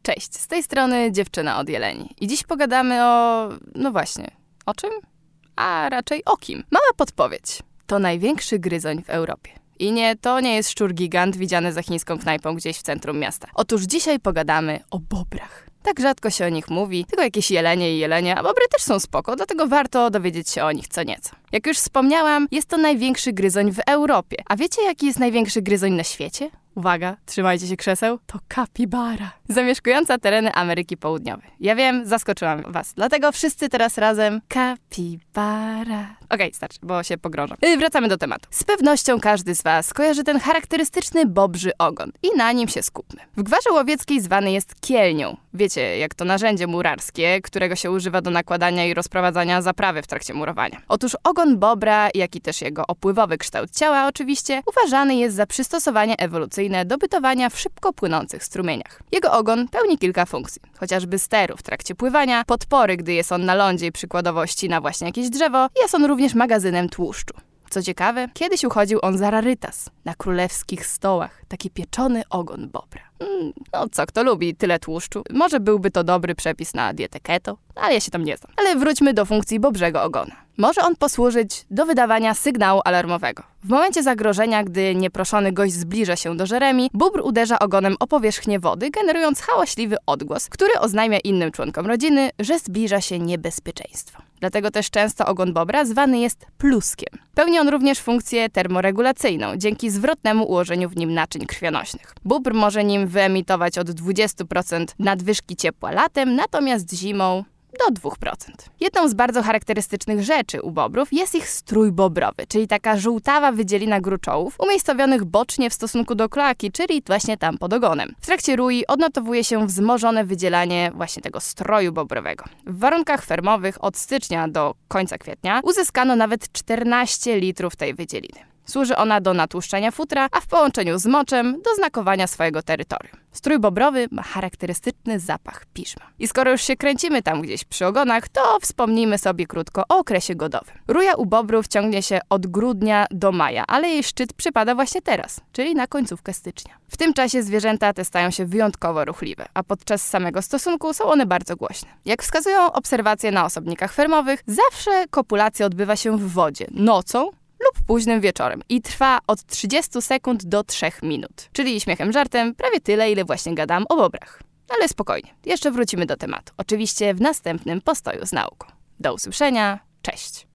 Cześć, z tej strony dziewczyna od jeleni. I dziś pogadamy o... no właśnie, o czym? A raczej o kim? Mała podpowiedź. To największy gryzoń w Europie. I nie, to nie jest szczur gigant widziany za chińską knajpą gdzieś w centrum miasta. Otóż dzisiaj pogadamy o bobrach. Tak rzadko się o nich mówi, tylko jakieś jelenie i jelenie, a bobry też są spoko, dlatego warto dowiedzieć się o nich co nieco. Jak już wspomniałam, jest to największy gryzoń w Europie. A wiecie, jaki jest największy gryzoń na świecie? Uwaga, trzymajcie się krzeseł, to kapibara. Zamieszkująca tereny Ameryki Południowej. Ja wiem, zaskoczyłam was, dlatego wszyscy teraz razem kapibara. Okej, starczy, bo się pogrążam. Wracamy do tematu. Z pewnością każdy z was kojarzy ten charakterystyczny bobrzy ogon i na nim się skupmy. W gwarze łowieckiej zwany jest kielnią. Wiecie, jak to narzędzie murarskie, którego się używa do nakładania i rozprowadzania zaprawy w trakcie murowania. Otóż ogon bobra, jak i też jego opływowy kształt ciała oczywiście, uważany jest za przystosowanie ewolucyjne do bytowania w szybko płynących strumieniach. Jego ogon pełni kilka funkcji, chociażby steru w trakcie pływania, podpory, gdy jest on na lądzie i przykładowo ścina właśnie jakieś drzewo, jest on również magazynem tłuszczu. Co ciekawe, kiedyś uchodził on za rarytas na królewskich stołach, taki pieczony ogon bobra. No co, kto lubi tyle tłuszczu? Może byłby to dobry przepis na dietę keto, ale ja się tam nie znam. Ale wróćmy do funkcji bobrzego ogona. Może on posłużyć do wydawania sygnału alarmowego. W momencie zagrożenia, gdy nieproszony gość zbliża się do Jeremi, bóbr uderza ogonem o powierzchnię wody, generując hałaśliwy odgłos, który oznajmia innym członkom rodziny, że zbliża się niebezpieczeństwo. Dlatego też często ogon bobra zwany jest pluskiem. Pełni on również funkcję termoregulacyjną, dzięki zwrotnemu ułożeniu w nim naczyń krwionośnych. Bóbr może nim wyemitować od 20% nadwyżki ciepła latem, natomiast zimą do 2%. Jedną z bardzo charakterystycznych rzeczy u bobrów jest ich strój bobrowy, czyli taka żółtawa wydzielina gruczołów, umiejscowionych bocznie w stosunku do kloaki, czyli właśnie tam pod ogonem. W trakcie rui odnotowuje się wzmożone wydzielanie właśnie tego stroju bobrowego. W warunkach fermowych od stycznia do końca kwietnia uzyskano nawet 14 litrów tej wydzieliny. Służy ona do natłuszczenia futra, a w połączeniu z moczem do znakowania swojego terytorium. Strój bobrowy ma charakterystyczny zapach piżma. I skoro już się kręcimy tam gdzieś przy ogonach, to wspomnijmy sobie krótko o okresie godowym. Ruja u bobrów ciągnie się od grudnia do maja, ale jej szczyt przypada właśnie teraz, czyli na końcówkę stycznia. W tym czasie zwierzęta te stają się wyjątkowo ruchliwe, a podczas samego stosunku są one bardzo głośne. Jak wskazują obserwacje na osobnikach fermowych, zawsze kopulacja odbywa się w wodzie, nocą lub późnym wieczorem i trwa od 30 sekund do 3 minut. Czyli śmiechem żartem prawie tyle, ile właśnie gadam o bobrach. Ale spokojnie, jeszcze wrócimy do tematu. Oczywiście w następnym postoju z nauką. Do usłyszenia, cześć!